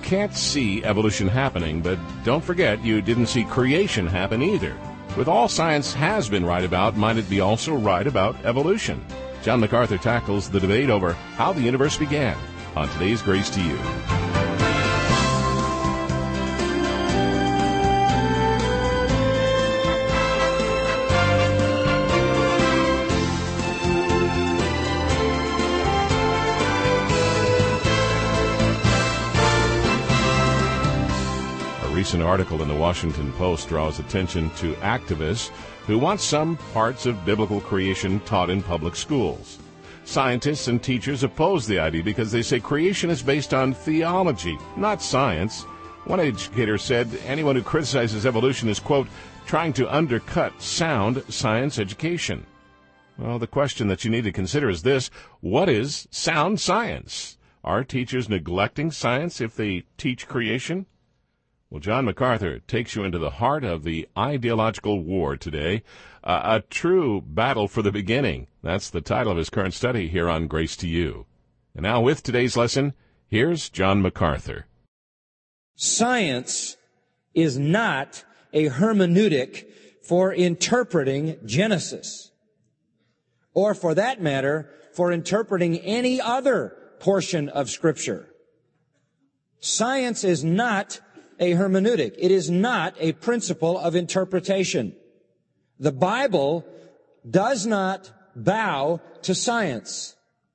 can't see evolution happening, but don't forget you didn't see creation happen either. With all science has been right about, might it be also right about evolution? John MacArthur tackles the debate over how the universe began on today's Grace to You. A recent article in the Washington Post draws attention to activists who want some parts of biblical creation taught in public schools. Scientists and teachers oppose the idea because they say creation is based on theology, not science. One educator said anyone who criticizes evolution is, quote, trying to undercut sound science education. Well, the question that you need to consider is this: what is sound science? Are teachers neglecting science if they teach creation? Well, John MacArthur takes you into the heart of the ideological war today, a true battle for the beginning. That's the title of his current study here on Grace to You. And now with today's lesson, here's John MacArthur. Science is not a hermeneutic for interpreting Genesis, or for that matter, for interpreting any other portion of Scripture. Science is not a hermeneutic. It is not a principle of interpretation. The Bible does not bow to science.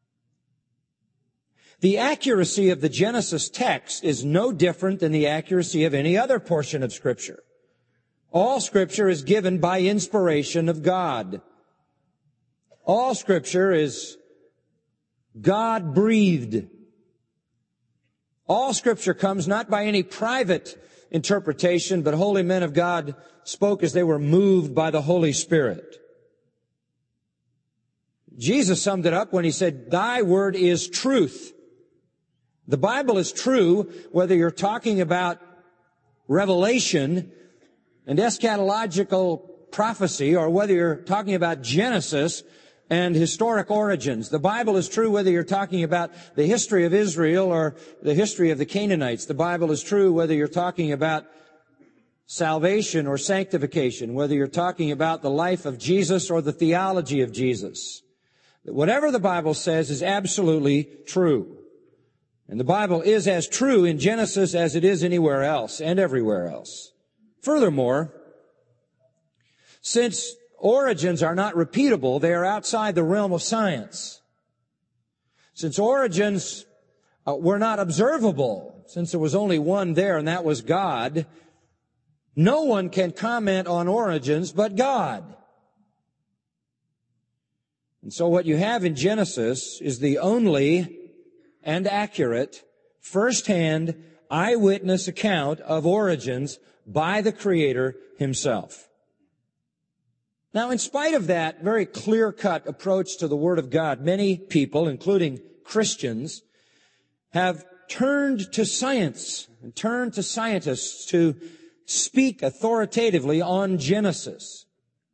The accuracy of the Genesis text is no different than the accuracy of any other portion of Scripture. All Scripture is given by inspiration of God. All Scripture is God-breathed. All Scripture comes not by any private interpretation, but holy men of God spoke as they were moved by the Holy Spirit. Jesus summed it up when he said, "Thy word is truth." The Bible is true whether you're talking about revelation and eschatological prophecy or whether you're talking about Genesis and historic origins. The Bible is true whether you're talking about the history of Israel or the history of the Canaanites. The Bible is true whether you're talking about salvation or sanctification, whether you're talking about the life of Jesus or the theology of Jesus. Whatever the Bible says is absolutely true. And the Bible is as true in Genesis as it is anywhere else and everywhere else. Furthermore, since origins are not repeatable, they are outside the realm of science. Since origins were not observable, since there was only one there and that was God, no one can comment on origins but God. And so what you have in Genesis is the only and accurate, first-hand, eyewitness account of origins by the Creator Himself. Now, in spite of that very clear-cut approach to the Word of God, many people, including Christians, have turned to science and turned to scientists to speak authoritatively on Genesis.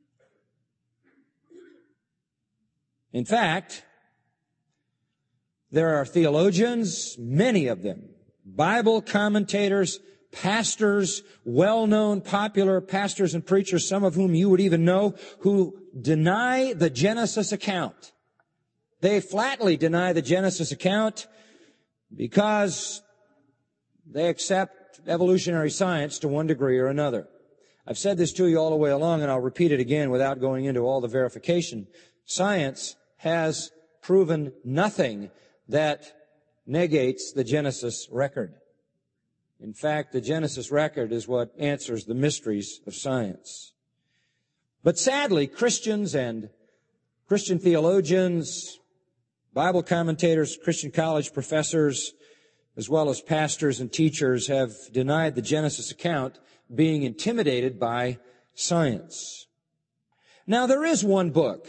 In fact, there are theologians, many of them, Bible commentators, pastors, well-known, popular pastors and preachers, some of whom you would even know, who deny the Genesis account. They flatly deny the Genesis account because they accept evolutionary science to one degree or another. I've said this to you all the way along, and I'll repeat it again without going into all the verification. Science has proven nothing that negates the Genesis record. In fact, the Genesis record is what answers the mysteries of science. But sadly, Christians and Christian theologians, Bible commentators, Christian college professors, as well as pastors and teachers have denied the Genesis account, being intimidated by science. Now, there is one book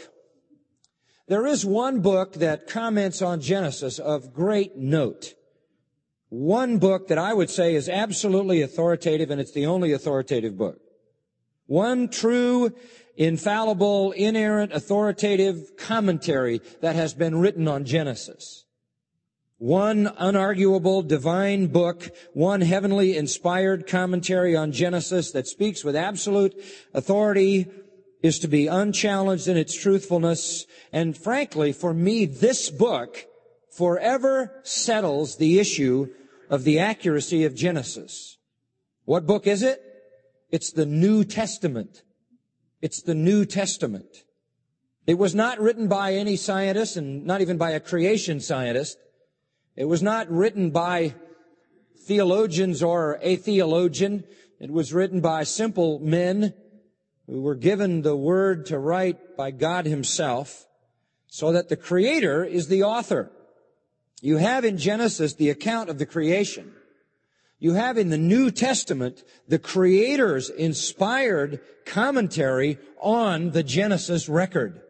that comments on Genesis of great note. One book that I would say is absolutely authoritative, and it's the only authoritative book. One true, infallible, inerrant, authoritative commentary that has been written on Genesis. one unarguable divine book, one heavenly inspired commentary on Genesis that speaks with absolute authority, is to be unchallenged in its truthfulness. And frankly, for me, this book forever settles the issue of the accuracy of Genesis. What book is it? It's the New Testament. It's the New Testament. It was not written by any scientist, and not even by a creation scientist. It was not written by theologians or a theologian. It was written by simple men who were given the word to write by God himself, so that the Creator is the author. You have in Genesis the account of the creation. You have in the New Testament the Creator's inspired commentary on the Genesis record.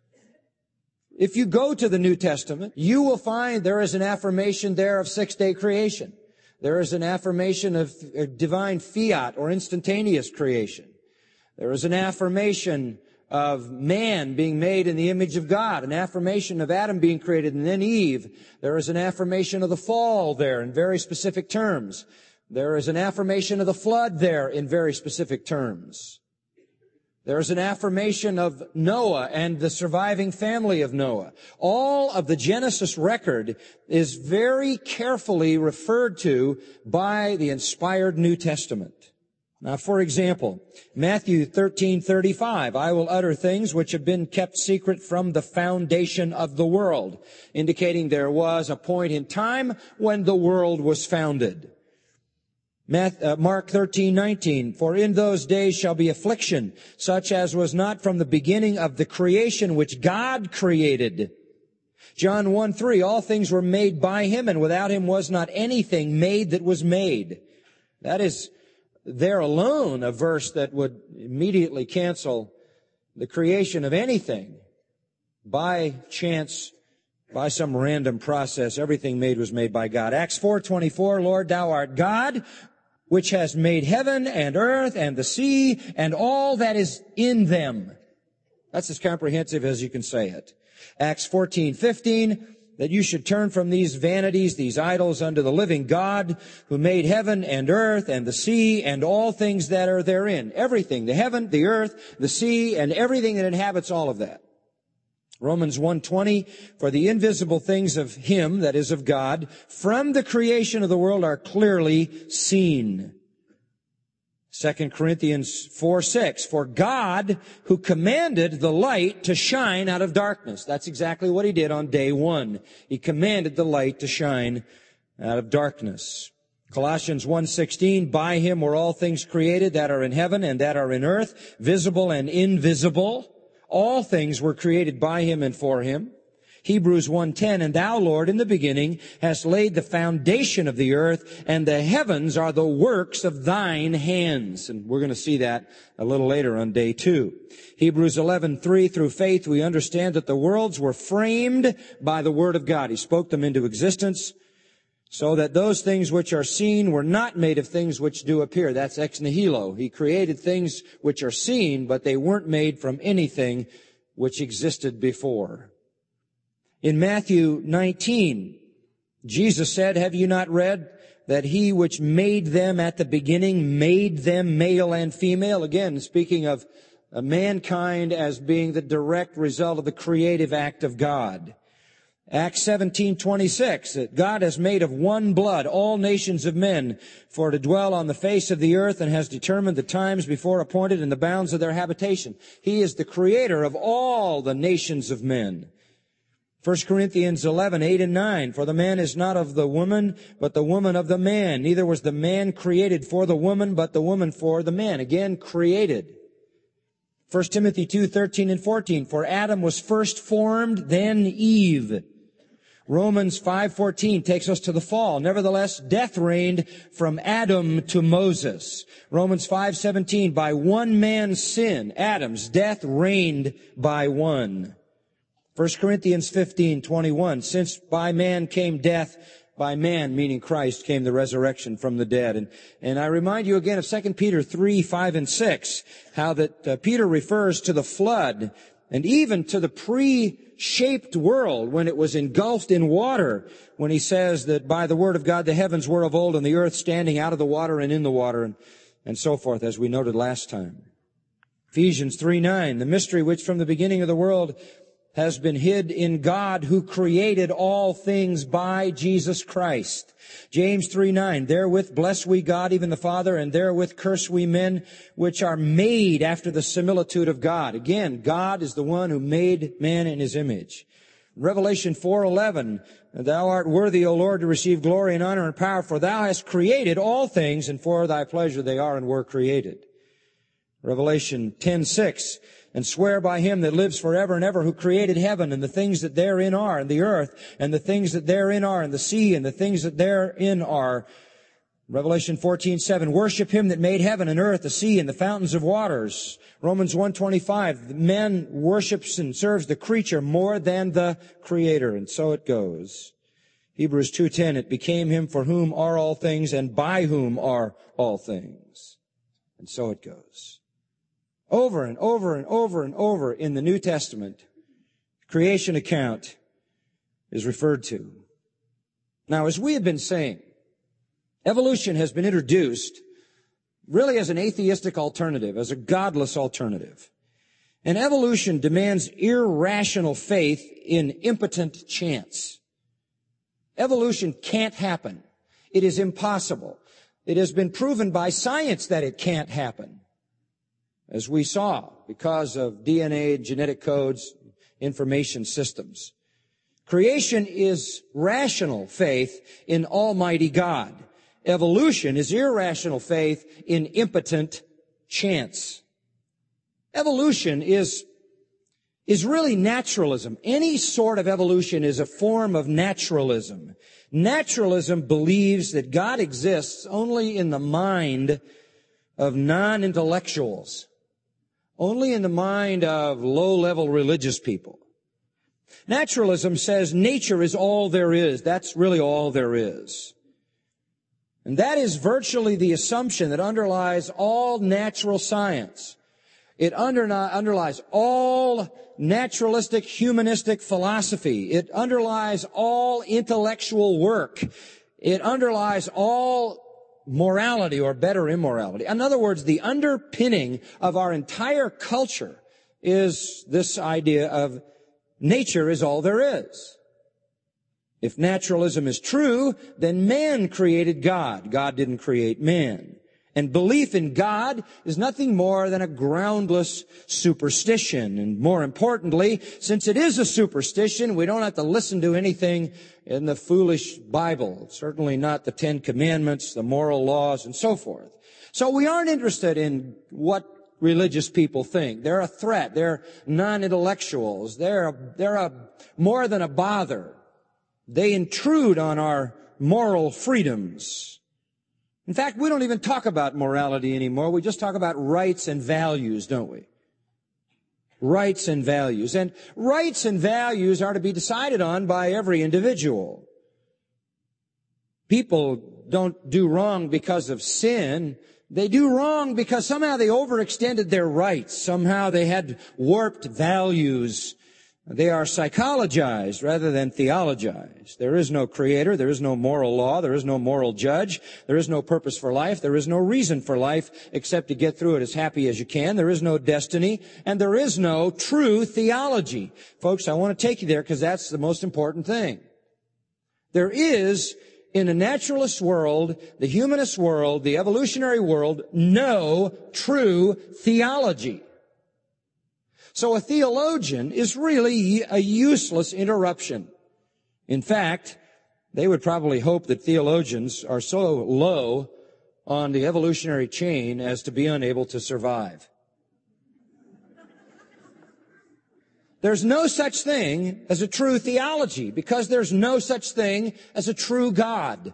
If you go to the New Testament, you will find there is an affirmation there of six-day creation. There is an affirmation of divine fiat or instantaneous creation. There is an affirmation of man being made in the image of God, an affirmation of Adam being created and then Eve. There is an affirmation of the fall there in very specific terms. There is an affirmation of the flood there in very specific terms. There is an affirmation of Noah and the surviving family of Noah. All of the Genesis record is very carefully referred to by the inspired New Testament. Now, for example, Matthew 13:35, I will utter things which have been kept secret from the foundation of the world, indicating there was a point in time when the world was founded. Mark 13:19, for in those days shall be affliction, such as was not from the beginning of the creation which God created. John 1:3, all things were made by him, and without him was not anything made that was made. That is there alone a verse that would immediately cancel the creation of anything by chance, by some random process. Everything made was made by God. Acts 4:24, Lord, thou art God, which has made heaven and earth and the sea and all that is in them. That's as comprehensive as you can say it. Acts 14:15, that you should turn from these vanities, these idols, unto the living God, who made heaven and earth and the sea and all things that are therein. Everything, the heaven, the earth, the sea, and everything that inhabits all of that. Romans 1:20, for the invisible things of him, that is of God, from the creation of the world are clearly seen. 2 Corinthians 4:6, for God who commanded the light to shine out of darkness. That's exactly what he did on day one. He commanded the light to shine out of darkness. Colossians 1:16, by him were all things created that are in heaven and that are in earth, visible and invisible. All things were created by him and for him. Hebrews 1:10, and thou, Lord, in the beginning hast laid the foundation of the earth, and the heavens are the works of thine hands. And we're going to see that a little later on day 2. Hebrews 11:3, through faith we understand that the worlds were framed by the word of God. He spoke them into existence, so that those things which are seen were not made of things which do appear. That's ex nihilo. He created things which are seen, but they weren't made from anything which existed before. In Matthew 19, Jesus said, have you not read that he which made them at the beginning made them male and female? Again, speaking of mankind as being the direct result of the creative act of God. Acts 17:26, that God has made of one blood all nations of men for to dwell on the face of the earth, and has determined the times before appointed and the bounds of their habitation. He is the creator of all the nations of men. 1 Corinthians 11:8 and 9, for the man is not of the woman, but the woman of the man. Neither was the man created for the woman, but the woman for the man. Again, created. 1 Timothy 2:13 and 14, for Adam was first formed, then Eve. Romans 5:14 takes us to the fall. Nevertheless, death reigned from Adam to Moses. Romans 5:17, by one man's sin, Adam's death reigned by one. 1 Corinthians 15:21, since by man came death, by man, meaning Christ, came the resurrection from the dead. And I remind you again of 2 Peter 3:5 and 6, how that Peter refers to the flood and even to the pre-shaped world when it was engulfed in water, when he says that by the word of God the heavens were of old and the earth standing out of the water and in the water, and so forth, as we noted last time. Ephesians 3:9, the mystery which from the beginning of the world has been hid in God who created all things by Jesus Christ. James 3:9, therewith bless we God, even the Father, and therewith curse we men which are made after the similitude of God. Again, God is the one who made man in his image. Revelation 4:11, thou art worthy, O Lord, to receive glory and honor and power, for thou hast created all things, and for thy pleasure they are and were created. Revelation 10:6, and swear by him that lives forever and ever, who created heaven and the things that therein are, and the earth and the things that therein are, and the sea and the things that therein are. Revelation 14:7, worship him that made heaven and earth, the sea and the fountains of waters. Romans 1:25, man worships and serves the creature more than the Creator, and so it goes. Hebrews 2:10, it became him for whom are all things and by whom are all things. And so it goes. Over and over and over and over in the New Testament, creation account is referred to. Now, as we have been saying, evolution has been introduced really as an atheistic alternative, as a godless alternative. And evolution demands irrational faith in impotent chance. Evolution can't happen. It is impossible. It has been proven by science that it can't happen, as we saw, because of DNA, genetic codes, information systems. Creation is rational faith in Almighty God. Evolution is irrational faith in impotent chance. Evolution is really naturalism. Any sort of evolution is a form of naturalism. Naturalism believes that God exists only in the mind of non-intellectuals, only in the mind of low-level religious people. Naturalism says nature is all there is. That's really all there is. And that is virtually the assumption that underlies all natural science. It underlies all naturalistic, humanistic philosophy. It underlies all intellectual work. It underlies all morality, or better, immorality. In other words, the underpinning of our entire culture is this idea of nature is all there is. If naturalism is true, then man created God. God didn't create man. And belief in God is nothing more than a groundless superstition. And more importantly, since it is a superstition, we don't have to listen to anything in the foolish Bible. Certainly not the Ten Commandments, the moral laws, and so forth. So we aren't interested in what religious people think. They're a threat. They're non-intellectuals. They're more than a bother. They intrude on our moral freedoms. In fact, we don't even talk about morality anymore. We just talk about rights and values, don't we? Rights and values. And rights and values are to be decided on by every individual. People don't do wrong because of sin. They do wrong because somehow they overextended their rights. Somehow they had warped values. They are psychologized rather than theologized. There is no creator. There is no moral law. There is no moral judge. There is no purpose for life. There is no reason for life except to get through it as happy as you can. There is no destiny. And there is no true theology. Folks, I want to take you there because that's the most important thing. There is, in the naturalist world, the humanist world, the evolutionary world, no true theology. So a theologian is really a useless interruption. In fact, they would probably hope that theologians are so low on the evolutionary chain as to be unable to survive. There's no such thing as a true theology because there's no such thing as a true God.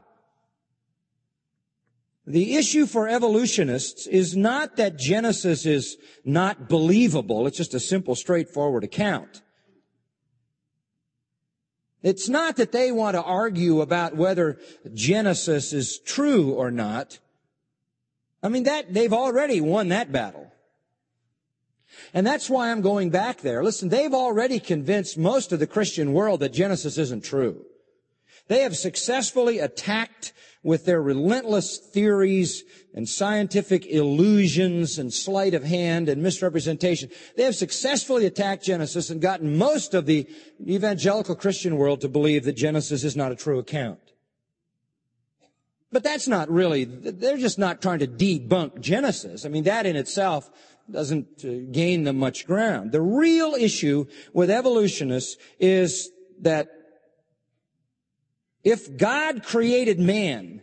The issue for evolutionists is not that Genesis is not believable. It's just a simple, straightforward account. It's not that they want to argue about whether Genesis is true or not. I mean, they've already won that battle. And that's why I'm going back there. Listen, they've already convinced most of the Christian world that Genesis isn't true. They have successfully attacked with their relentless theories and scientific illusions and sleight of hand and misrepresentation. They have successfully attacked Genesis and gotten most of the evangelical Christian world to believe that Genesis is not a true account. But that's not really, they're just not trying to debunk Genesis. I mean, that in itself doesn't gain them much ground. The real issue with evolutionists is that if God created man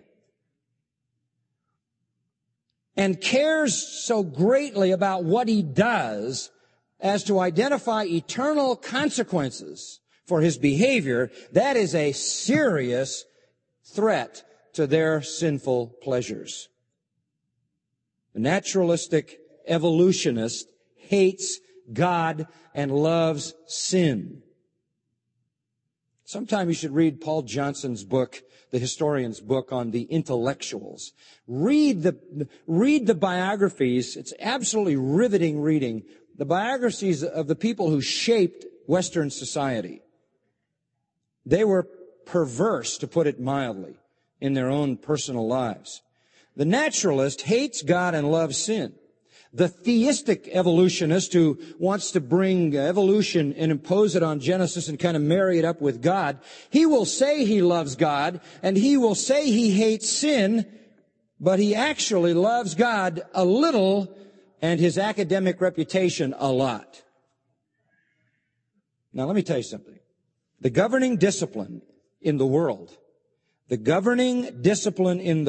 and cares so greatly about what he does as to identify eternal consequences for his behavior, that is a serious threat to their sinful pleasures. The naturalistic evolutionist hates God and loves sin. Sometime you should read Paul Johnson's book, the historian's book on the intellectuals. Read the biographies. It's absolutely riveting reading. The biographies of the people who shaped Western society. They were perverse, to put it mildly, in their own personal lives. The naturalist hates God and loves sin. The theistic evolutionist who wants to bring evolution and impose it on Genesis and kind of marry it up with God, he will say he loves God and he will say he hates sin, but he actually loves God a little and his academic reputation a lot. Now let me tell you something. The governing discipline in the world, the governing discipline in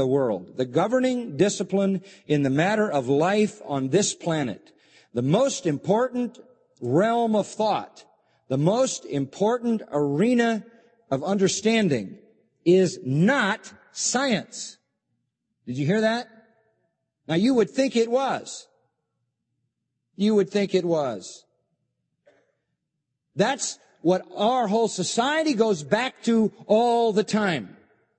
the matter of life on this planet, the most important realm of thought, the most important arena of understanding is not science. Did you hear that? Now you would think it was. You would think it was. That's what our whole society goes back to all the time.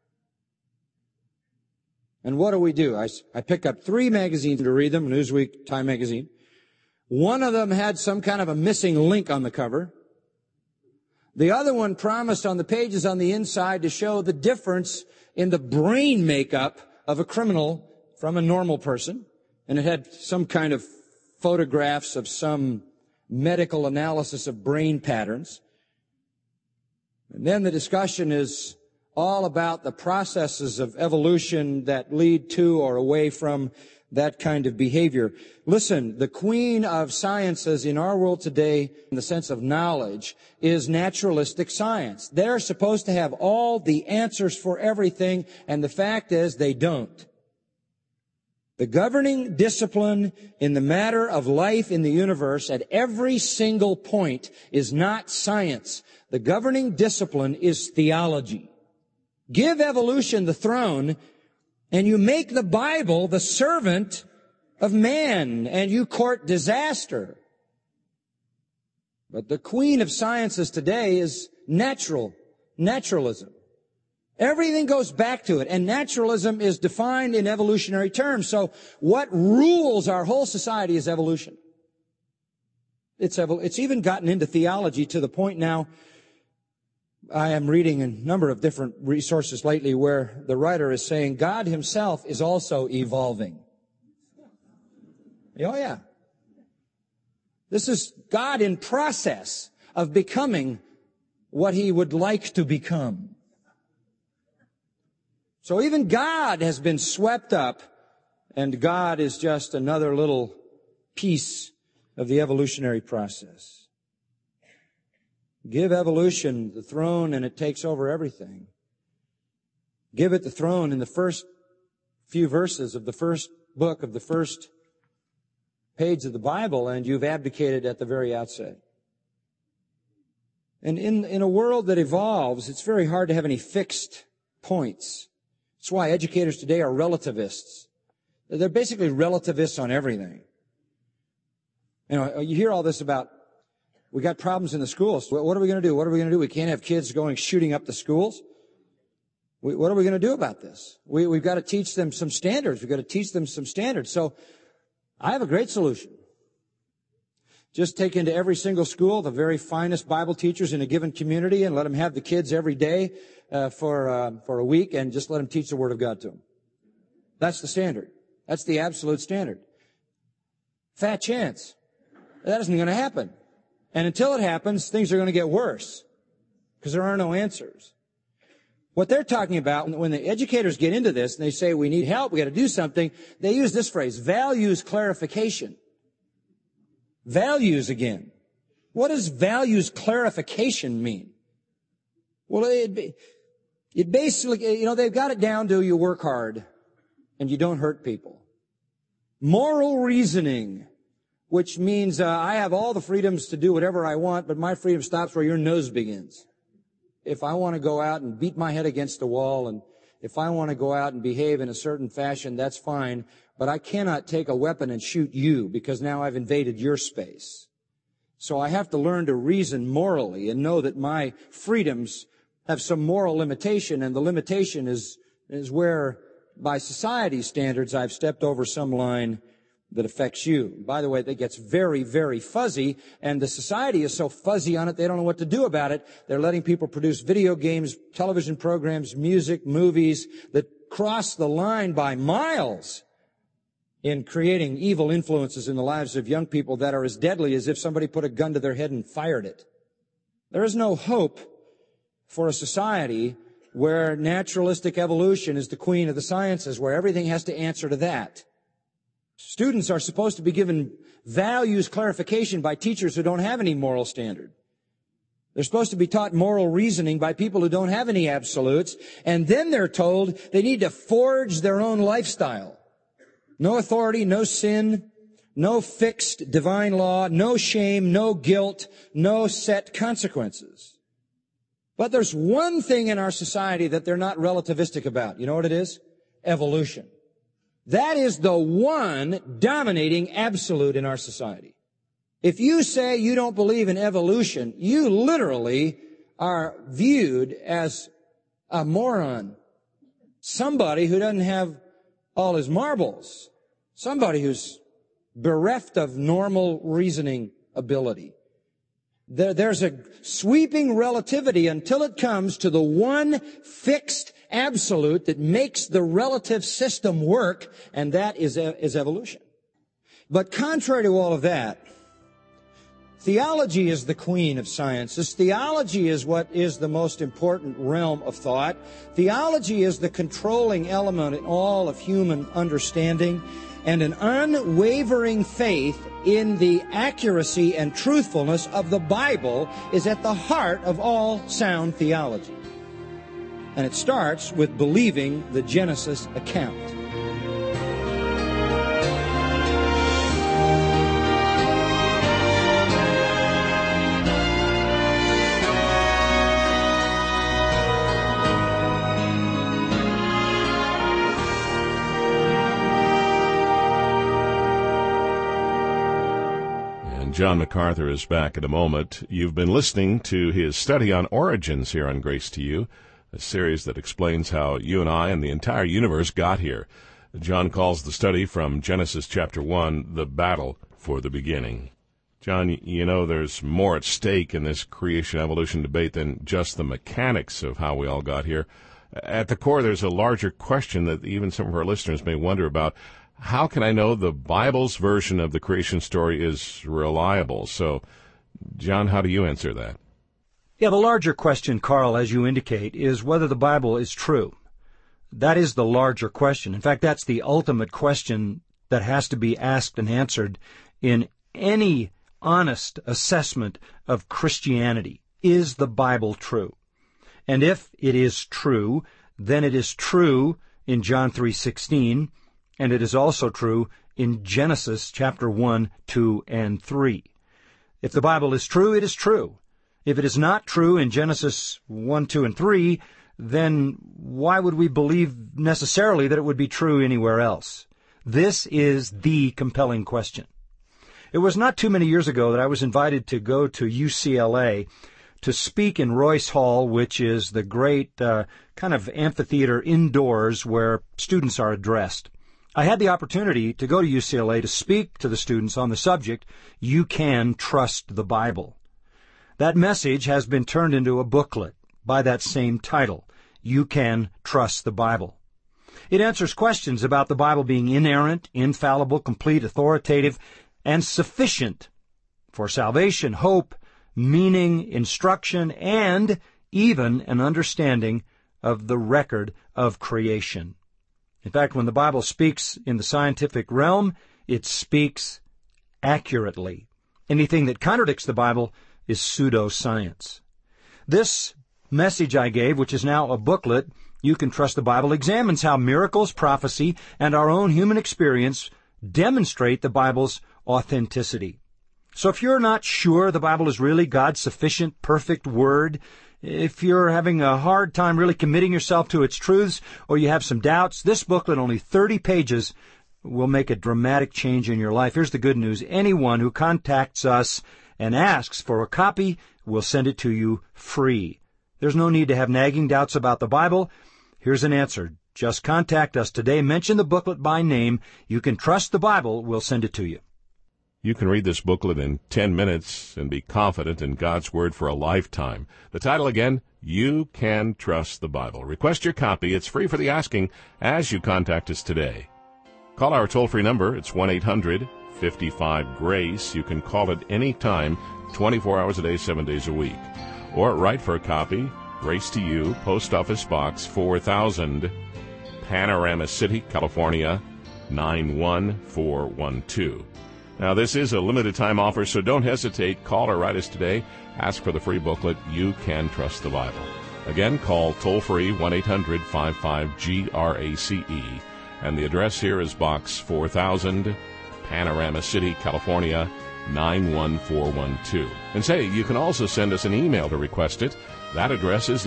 And what do? I pick up 3 magazines to read them, Newsweek, Time Magazine. One of them had some kind of a missing link on the cover. The other one promised on the pages on the inside to show the difference in the brain makeup of a criminal from a normal person. And it had some kind of photographs of some medical analysis of brain patterns. And then the discussion is all about the processes of evolution that lead to or away from that kind of behavior. Listen, the queen of sciences in our world today, in the sense of knowledge, is naturalistic science. They're supposed to have all the answers for everything, and the fact is they don't. The governing discipline in the matter of life in the universe at every single point is not science. The governing discipline is theology. Give evolution the throne, and you make the Bible the servant of man, and you court disaster. But the queen of sciences today is naturalism. Everything goes back to it, and naturalism is defined in evolutionary terms. So what rules our whole society is evolution. It's even gotten into theology to the point now. I am reading a number of different resources lately where the writer is saying God himself is also evolving. Oh yeah. This is God in process of becoming what he would like to become. So even God has been swept up, and God is just another little piece of the evolutionary process. Give evolution the throne and it takes over everything. Give it the throne in the first few verses of the first book of the first page of the Bible, and you've abdicated at the very outset. And in a world that evolves, it's very hard to have any fixed points. That's why educators today are relativists. They're basically relativists on everything. You know, you hear all this about, we got problems in the schools. What are we going to do? What are we going to do? We can't have kids shooting up the schools. What are we going to do about this? We've got to teach them some standards. We've got to teach them some standards. So I have a great solution. Just take into every single school the very finest Bible teachers in a given community and let them have the kids every day for a week and just let them teach the Word of God to them. That's the standard. That's the absolute standard. Fat chance. That isn't going to happen. And until it happens, things are going to get worse because there are no answers. What they're talking about, when the educators get into this and they say, we need help, we got to do something, they use this phrase, values clarification. Values again. What does values clarification mean? Well, it basically, they've got it down to you work hard and you don't hurt people. Moral reasoning, which means I have all the freedoms to do whatever I want, but my freedom stops where your nose begins. If I want to go out and beat my head against the wall, and if I want to go out and behave in a certain fashion, that's fine, but I cannot take a weapon and shoot you because now I've invaded your space. So I have to learn to reason morally and know that my freedoms have some moral limitation, and the limitation is where, by society's standards, I've stepped over some line that affects you. By the way, that gets very, very fuzzy, and the society is so fuzzy on it, they don't know what to do about it. They're letting people produce video games, television programs, music, movies that cross the line by miles in creating evil influences in the lives of young people that are as deadly as if somebody put a gun to their head and fired it. There is no hope for a society where naturalistic evolution is the queen of the sciences, where everything has to answer to that. Students are supposed to be given values clarification by teachers who don't have any moral standard. They're supposed to be taught moral reasoning by people who don't have any absolutes, and then they're told they need to forge their own lifestyle. No authority, no sin, no fixed divine law, no shame, no guilt, no set consequences. But there's one thing in our society that they're not relativistic about. You know what it is? Evolution. That is the one dominating absolute in our society. If you say you don't believe in evolution, you literally are viewed as a moron. Somebody who doesn't have all his marbles. Somebody who's bereft of normal reasoning ability. There's a sweeping relativity until it comes to the one fixed absolute that makes the relative system work, and that is evolution. But contrary to all of that, theology is the queen of sciences. Theology is what is the most important realm of thought. Theology is the controlling element in all of human understanding, and an unwavering faith in the accuracy and truthfulness of the Bible is at the heart of all sound theology. And it starts with believing the Genesis account. John MacArthur is back in a moment. You've been listening to his study on origins here on Grace to You, a series that explains how you and I and the entire universe got here. John calls the study from Genesis chapter 1, the battle for the beginning. John, you know there's more at stake in this creation-evolution debate than just the mechanics of how we all got here. At the core, there's a larger question that even some of our listeners may wonder about. How can I know the Bible's version of the creation story is reliable? So, John, how do you answer that? Yeah, the larger question, Carl, as you indicate, is whether the Bible is true. That is the larger question. In fact, that's the ultimate question that has to be asked and answered in any honest assessment of Christianity. Is the Bible true? And if it is true, then it is true in John 3:16, and it is also true in Genesis chapter 1, 2, and 3. If the Bible is true, it is true. If it is not true in Genesis 1, 2, and 3, then why would we believe necessarily that it would be true anywhere else? This is the compelling question. It was not too many years ago that I was invited to go to UCLA to speak in Royce Hall, which is the great kind of amphitheater indoors where students are addressed. I had the opportunity to go to UCLA to speak to the students on the subject, You Can Trust the Bible. That message has been turned into a booklet by that same title, You Can Trust the Bible. It answers questions about the Bible being inerrant, infallible, complete, authoritative, and sufficient for salvation, hope, meaning, instruction, and even an understanding of the record of creation. In fact, when the Bible speaks in the scientific realm, it speaks accurately. Anything that contradicts the Bible is pseudoscience. This message I gave, which is now a booklet, You Can Trust the Bible, examines how miracles, prophecy, and our own human experience demonstrate the Bible's authenticity. So if you're not sure the Bible is really God's sufficient, perfect Word, if you're having a hard time really committing yourself to its truths, or you have some doubts, this booklet, only 30 pages, will make a dramatic change in your life. Here's the good news. Anyone who contacts us and asks for a copy, we'll send it to you free. There's no need to have nagging doubts about the Bible. Here's an answer. Just contact us today. Mention the booklet by name. You Can Trust the Bible. We'll send it to you. You can read this booklet in 10 minutes and be confident in God's Word for a lifetime. The title again, You Can Trust the Bible. Request your copy. It's free for the asking as you contact us today. Call our toll-free number. It's 1-800-55-GRACE. You can call it any time, 24 hours a day, 7 days a week. Or write for a copy, Grace to You, Post Office Box 4000, Panorama City, California, 91412. Now, this is a limited-time offer, so don't hesitate. Call or write us today. Ask for the free booklet, You Can Trust the Bible. Again, call toll-free 1-800-55-GRACE. And the address here is Box 4000, Panorama City, California, 91412. And say, you can also send us an email to request it. That address is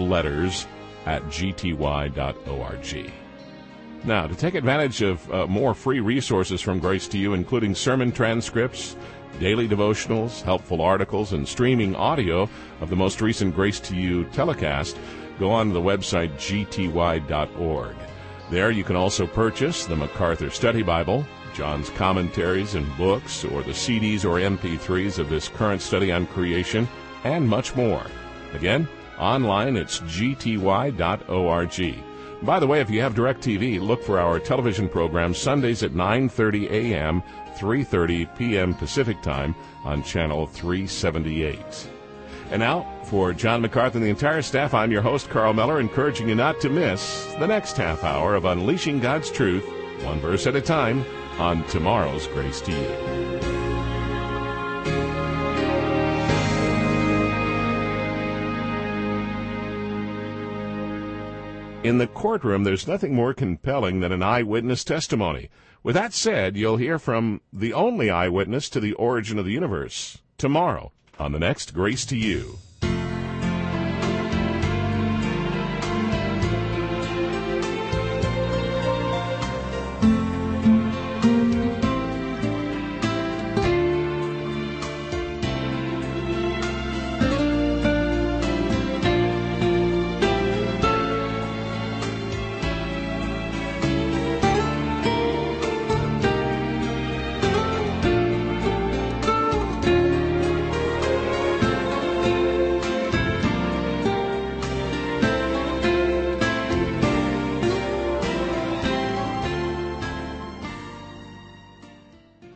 letters@gty.org. Now, to take advantage of more free resources from Grace to You, including sermon transcripts, daily devotionals, helpful articles, and streaming audio of the most recent Grace to You telecast, go on to the website gty.org. There you can also purchase the MacArthur Study Bible, John's commentaries and books, or the CDs or MP3s of this current study on creation, and much more. Again, online it's gty.org. By the way, if you have DirecTV, look for our television program Sundays at 9:30 a.m., 3:30 p.m. Pacific Time on Channel 378. And now, for John MacArthur and the entire staff, I'm your host, Carl Miller, encouraging you not to miss the next half hour of Unleashing God's Truth, one verse at a time, on tomorrow's Grace to You. In the courtroom, there's nothing more compelling than an eyewitness testimony. With that said, you'll hear from the only eyewitness to the origin of the universe tomorrow on the next Grace to You.